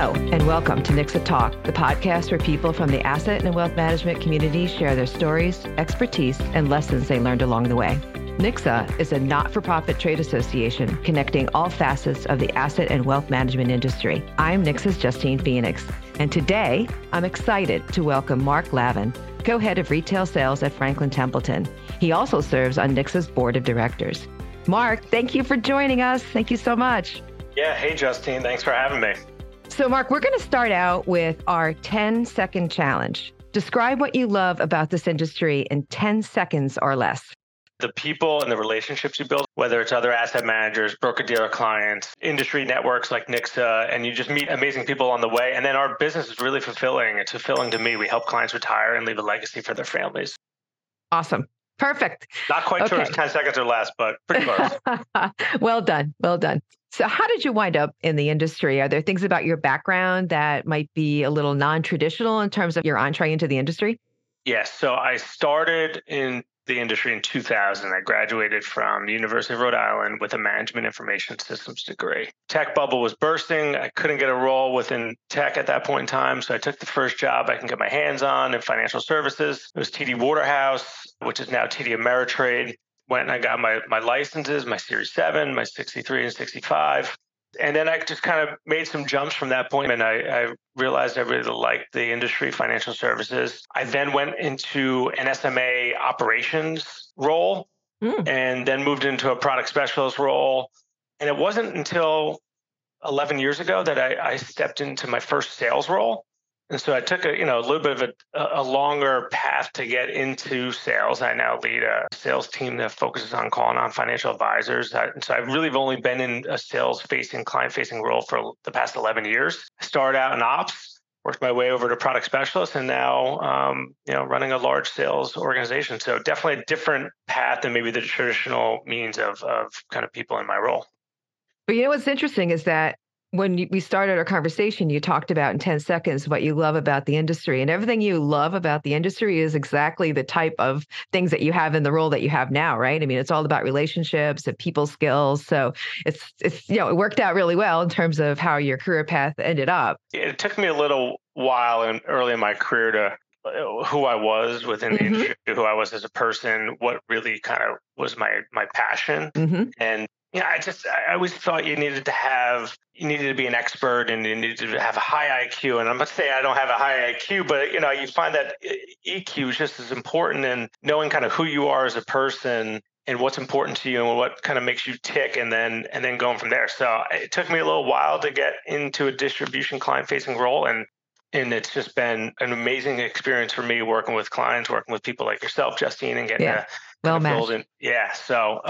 Hello, and welcome to Nixa Talk, the podcast where people from the asset and wealth management community share their stories, expertise, and lessons they learned along the way. Nixa is a not-for-profit trade association connecting all facets of the asset and wealth management industry. I'm Nixa's Justine Phoenix, and today I'm excited to welcome Mark Lavin, co-head of retail sales at Franklin Templeton. He also serves on Nixa's board of directors. Mark, thank you for joining us. Thank you so much. Yeah. Hey, Justine. Thanks for having me. So, Mark, we're going to start out with our 10-second challenge. Describe what you love about this industry in 10 seconds or less. The people and the relationships you build, whether it's other asset managers, broker-dealer clients, industry networks like Nixa, and you just meet amazing people on the way. And then our business is really fulfilling. It's fulfilling to me. We help clients retire and leave a legacy for their families. Awesome. Perfect. Not quite sure it's 10 seconds or less, but pretty close. Well done. Well done. So how did you wind up in the industry? Are there things about your background that might be a little non-traditional in terms of your entree into the industry? Yes. So I started in the industry in 2000. I graduated from the University of Rhode Island with a management information systems degree. Tech bubble was bursting. I couldn't get a role within tech at that point in time. So I took the first job I can get my hands on in financial services. It was TD Waterhouse, which is now TD Ameritrade. Went and I got my licenses, my Series 7, my 63 and 65. And then I just kind of made some jumps from that point. And I realized I really liked the industry, financial services. I then went into an SMA operations role and then moved into a product specialist role. And it wasn't until 11 years ago that I stepped into my first sales role. And so I took a little bit of a longer path to get into sales. I now lead a sales team that focuses on calling on financial advisors. So I've really only been in a sales-facing, client-facing role for the past 11 years. I started out in ops, worked my way over to product specialist, and now running a large sales organization. So definitely a different path than maybe the traditional means of kind of people in my role. But you know what's interesting is that when we started our conversation, you talked about in 10 seconds what you love about the industry. And everything you love about the industry is exactly the type of things that you have in the role that you have now, right? I mean, it's all about relationships and people skills. So it's it worked out really well in terms of how your career path ended up. It took me a little while and early in my career to who I was within the industry, who I was as a person, what really kind of was my passion. And I always thought you needed to be an expert and you needed to have a high IQ. And I'm not saying I don't have a high IQ, but you find that EQ is just as important, and knowing kind of who you are as a person and what's important to you and what kind of makes you tick, and then going from there. So it took me a little while to get into a distribution client-facing role, and it's just been an amazing experience for me working with clients, working with people like yourself, Justine, and getting to build in. Yeah. So.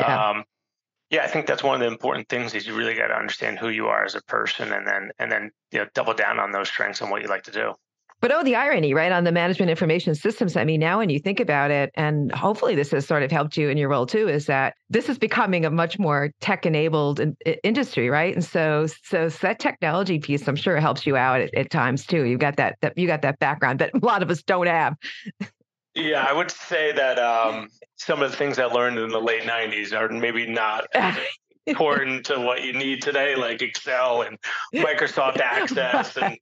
I think that's one of the important things is you really got to understand who you are as a person, and then double down on those strengths and what you like to do. But the irony, right, on the management information systems. I mean, now when you think about it, and hopefully this has sort of helped you in your role too, is that this is becoming a much more tech-enabled industry, right? And so that technology piece, I'm sure, helps you out at times too. You got that background that a lot of us don't have. Yeah, I would say that some of the things I learned in the late 90s are maybe not as important to what you need today, like Excel and Microsoft Access. And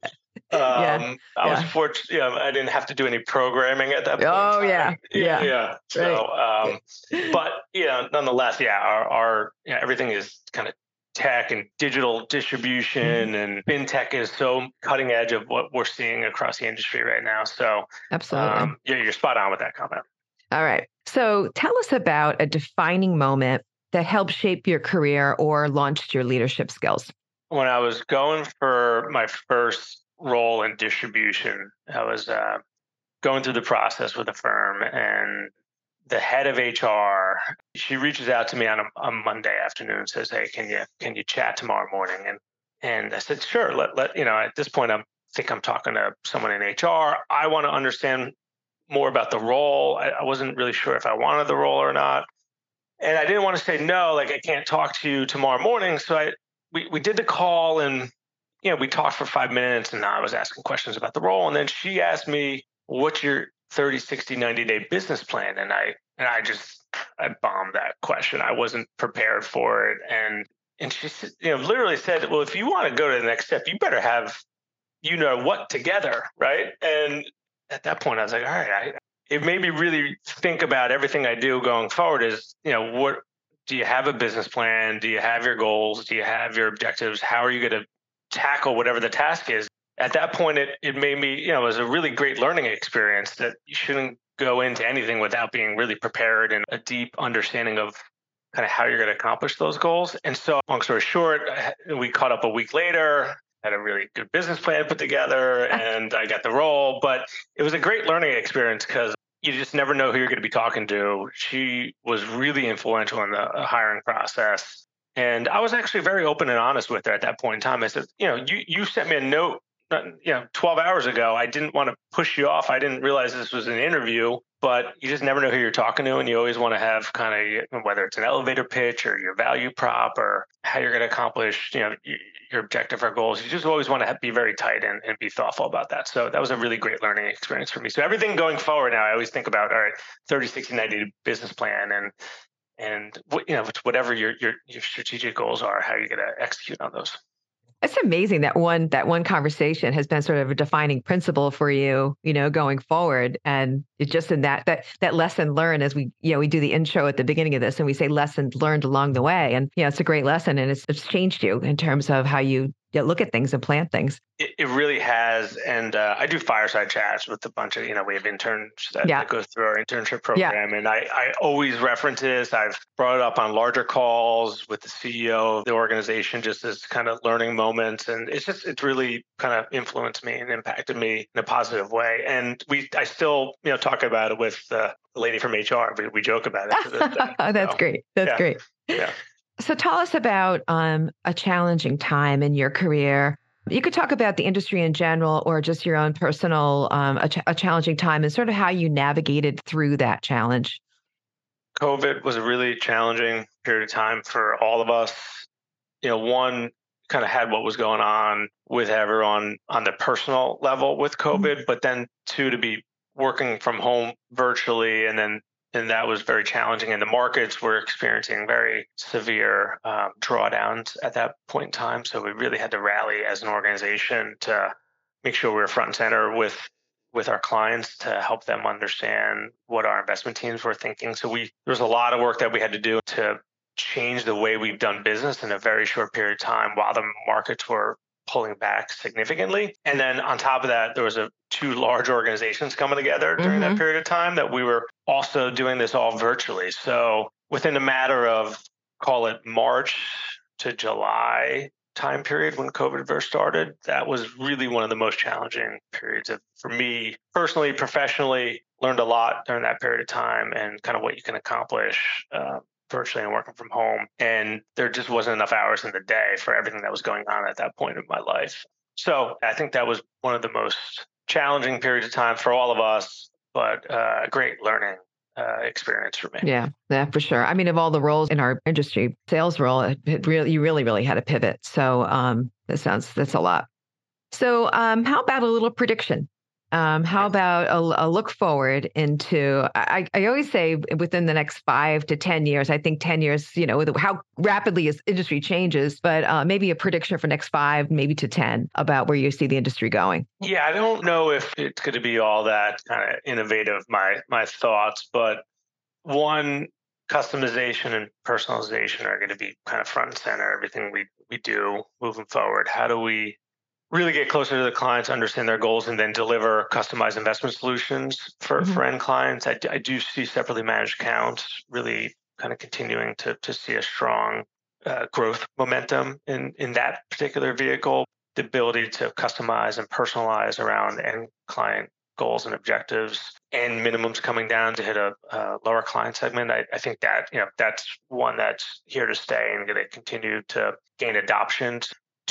I was fortunate, I didn't have to do any programming at that point. Oh, yeah. So, but nonetheless, our everything is kind of tech and digital distribution, and fintech is so cutting edge of what we're seeing across the industry right now. So absolutely. You're spot on with that comment. All right. So tell us about a defining moment that helped shape your career or launched your leadership skills. When I was going for my first role in distribution, I was going through the process with a firm, and the head of HR, she reaches out to me on a Monday afternoon and says, "Hey, can you chat tomorrow morning?" And I said, "Sure." At this point, I think I'm talking to someone in HR. I want to understand more about the role. I wasn't really sure if I wanted the role or not, and I didn't want to say no. Like, I can't talk to you tomorrow morning. So we did the call, and we talked for 5 minutes, and I was asking questions about the role, and then she asked me, "What's your 30, 60, 90-day business plan?" And I bombed that question. I wasn't prepared for it. And she literally said, "Well, if you want to go to the next step, you better have you know what together, right? And at that point, I was like, all right, it made me really think about everything I do going forward is, what do you have a business plan? Do you have your goals? Do you have your objectives? How are you going to tackle whatever the task is? At that point, it made me, it was a really great learning experience that you shouldn't go into anything without being really prepared and a deep understanding of kind of how you're going to accomplish those goals. And so, long story short, we caught up a week later, had a really good business plan put together, and I got the role. But it was a great learning experience because you just never know who you're going to be talking to. She was really influential in the hiring process. And I was actually very open and honest with her at that point in time. I said, you sent me a note 12 hours ago. I didn't want to push you off. I didn't realize this was an interview, but you just never know who you're talking to. And you always want to have kind of, whether it's an elevator pitch or your value prop or how you're going to accomplish, your objective or goals. You just always want to be very tight and be thoughtful about that. So that was a really great learning experience for me. So everything going forward now, I always think about, all right, 30, 60, 90 business plan and whatever your strategic goals are, how you're going to execute on those. It's amazing that one conversation has been sort of a defining principle for you, going forward. And it's just in that lesson learned as we do the intro at the beginning of this and we say lessons learned along the way. And, it's a great lesson and it's changed you in terms of how you look at things and plan things. It really has. And I do fireside chats with a bunch of, we have interns that go through our internship program. And I always reference this. I've brought it up on larger calls with the CEO of the organization, just as kind of learning moments. And it's really kind of influenced me and impacted me in a positive way. And I still, talk about it with the lady from HR. We joke about it to this day. That's great. That's great. Yeah. So tell us about a challenging time in your career. You could talk about the industry in general or just your own personal, a challenging time and sort of how you navigated through that challenge. COVID was a really challenging period of time for all of us. One, kind of had what was going on with everyone on the personal level with COVID, but then two, to be working from home virtually and that was very challenging. And the markets were experiencing very severe drawdowns at that point in time. So we really had to rally as an organization to make sure we were front and center with our clients to help them understand what our investment teams were thinking. So there was a lot of work that we had to do to change the way we've done business in a very short period of time while the markets were pulling back significantly. And then on top of that, there was two large organizations coming together during that period of time that we were also doing this all virtually. So within a matter of, call it March to July time period when COVID first started, that was really one of the most challenging periods for me personally, professionally. Learned a lot during that period of time and kind of what you can accomplish virtually and working from home. And there just wasn't enough hours in the day for everything that was going on at that point in my life. So I think that was one of the most challenging periods of time for all of us, but a great learning experience for me. Yeah, for sure. I mean, of all the roles in our industry, sales role, you really had to pivot. So that's a lot. So how about a little prediction? How about a look forward into, I always say within the next 5 to 10 years, I think 10 years, with how rapidly this industry changes, but maybe a prediction for next 5, maybe to 10 about where you see the industry going. Yeah, I don't know if it's going to be all that kind of innovative, my thoughts, but one, customization and personalization are going to be kind of front and center, everything we do moving forward. How do we really get closer to the clients, understand their goals, and then deliver customized investment solutions for end clients? I do see separately managed accounts really kind of continuing to see a strong growth momentum in that particular vehicle. The ability to customize and personalize around end client goals and objectives and minimums coming down to hit a lower client segment. I think that that's one that's here to stay and going to continue to gain adoption.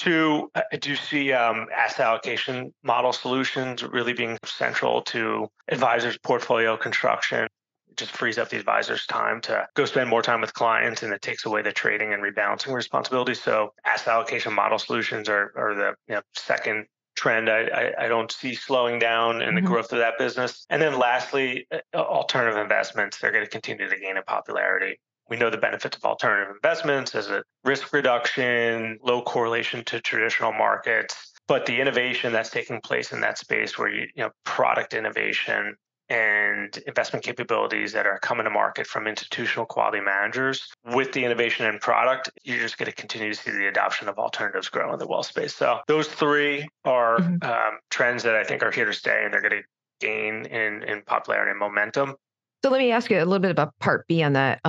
2, I do see asset allocation model solutions really being central to advisors' portfolio construction. It just frees up the advisor's time to go spend more time with clients, and it takes away the trading and rebalancing responsibility. So asset allocation model solutions are the second trend I don't see slowing down in the growth of that business. And then lastly, alternative investments, they're going to continue to gain in popularity. We know the benefits of alternative investments as a risk reduction, low correlation to traditional markets. But the innovation that's taking place in that space where product innovation and investment capabilities that are coming to market from institutional quality managers, with the innovation in product, you're just going to continue to see the adoption of alternatives grow in the wealth space. So those three are trends that I think are here to stay, and they're going to gain in popularity and momentum. So let me ask you a little bit about part B on that.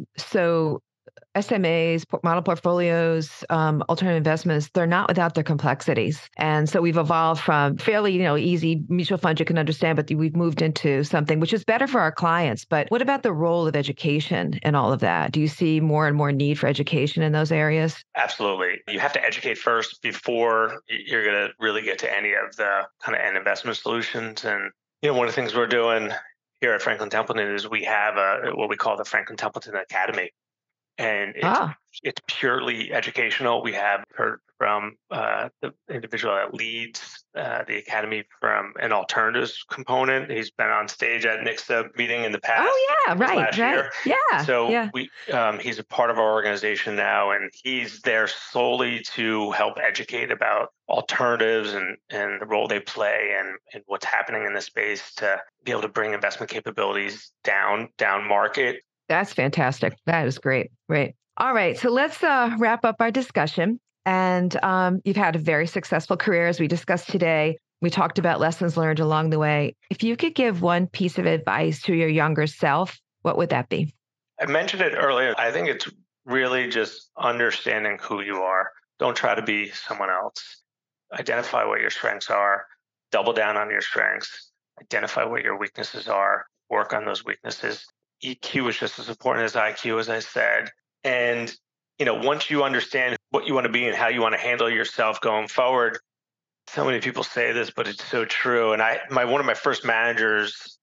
So SMAs, model portfolios, alternative investments, they're not without their complexities. And so we've evolved from fairly, easy mutual funds you can understand, but we've moved into something which is better for our clients. But what about the role of education in all of that? Do you see more and more need for education in those areas? Absolutely. You have to educate first before you're going to really get to any of the kind of end investment solutions. And, one of the things we're doing here at Franklin Templeton is we have what we call the Franklin Templeton Academy. And it's purely educational. We have heard from the individual that leads the Academy from an alternatives component. He's been on stage at NICSA meeting in the past. Oh, yeah, right. Year. Yeah. So he's a part of our organization now, and he's there solely to help educate about alternatives and the role they play and what's happening in the space to be able to bring investment capabilities down market. That's fantastic. That is great. Great. All right. So let's wrap up our discussion. And you've had a very successful career, as we discussed today. We talked about lessons learned along the way. If you could give one piece of advice to your younger self, what would that be? I mentioned it earlier. I think it's really just understanding who you are. Don't try to be someone else. Identify what your strengths are. Double down on your strengths. Identify what your weaknesses are. Work on those weaknesses. EQ is just as important as IQ, as I said. And, once you understand what you want to be and how you want to handle yourself going forward, so many people say this, but it's so true. And one of my first managers,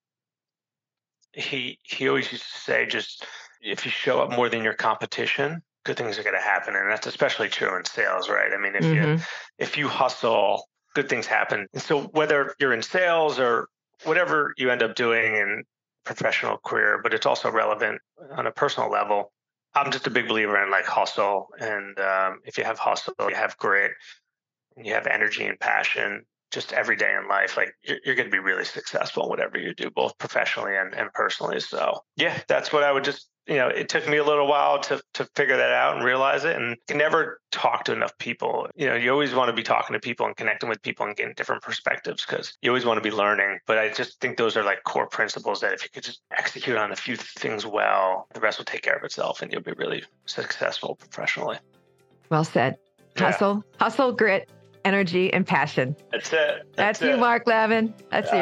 he always used to say, just if you show up more than your competition, good things are going to happen. And that's especially true in sales, right? I mean, if you hustle, good things happen. And so whether you're in sales or whatever you end up doing in professional career, but it's also relevant on a personal level. I'm just a big believer in hustle. And if you have hustle, you have grit, and you have energy and passion just every day in life, you're going to be really successful in whatever you do, both professionally and personally. So yeah, that's what I would just, it took me a little while to figure that out and realize it. And you can never talk to enough people. You always want to be talking to people and connecting with people and getting different perspectives because you always want to be learning. But I just think those are core principles that if you could just execute on a few things well, the rest will take care of itself and you'll be really successful professionally. Well said. Hustle, grit, energy, and passion. That's it. That's you, Mark Lavin. That's you.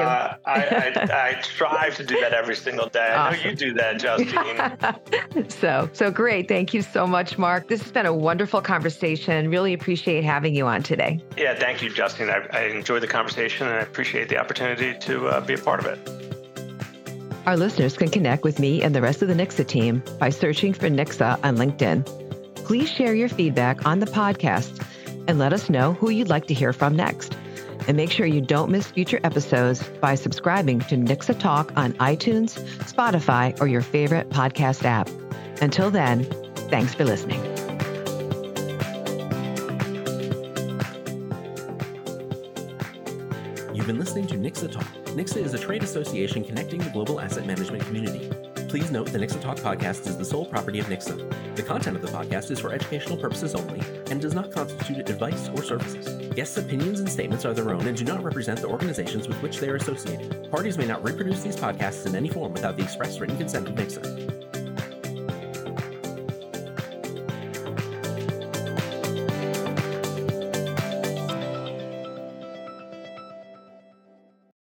I strive to do that every single day. Awesome. I know you do that, Justine. So great. Thank you so much, Mark. This has been a wonderful conversation. Really appreciate having you on today. Yeah, thank you, Justine. I enjoyed the conversation and I appreciate the opportunity to be a part of it. Our listeners can connect with me and the rest of the NICSA team by searching for NICSA on LinkedIn. Please share your feedback on the podcast and let us know who you'd like to hear from next. And make sure you don't miss future episodes by subscribing to NICSA Talk on iTunes, Spotify, or your favorite podcast app. Until then, thanks for listening. You've been listening to NICSA Talk. NICSA is a trade association connecting the global asset management community. Please note the NICSA Talk podcast is the sole property of NICSA. The content of the podcast is for educational purposes only and does not constitute advice or services. Guests' opinions and statements are their own and do not represent the organizations with which they are associated. Parties may not reproduce these podcasts in any form without the express written consent of NICSA.